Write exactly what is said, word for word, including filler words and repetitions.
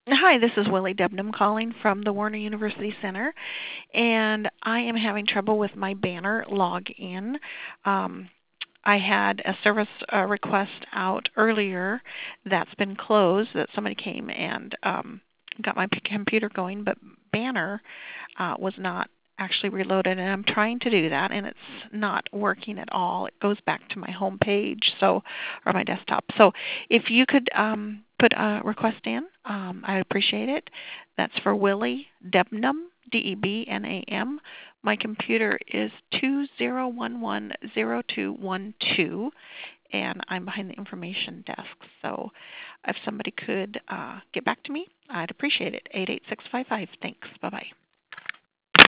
Hi, this is Willie Debnam calling from the Warner University Center, and I am having trouble with my banner login. Um, I had a service uh, request out earlier that's been closed, that somebody came and um, got my p- computer going, but banner uh, was not actually reloaded, and I'm trying to do that, and it's not working at all. It goes back to my home page, so or my desktop. So if you could um, put a request in, um, I appreciate it. That's for Willie Debnam, D E B N A M. My computer is two zero one one zero two one two, and I'm behind the information desk. So if somebody could uh, get back to me, I'd appreciate it. eight eight six five five. Thanks. Bye-bye.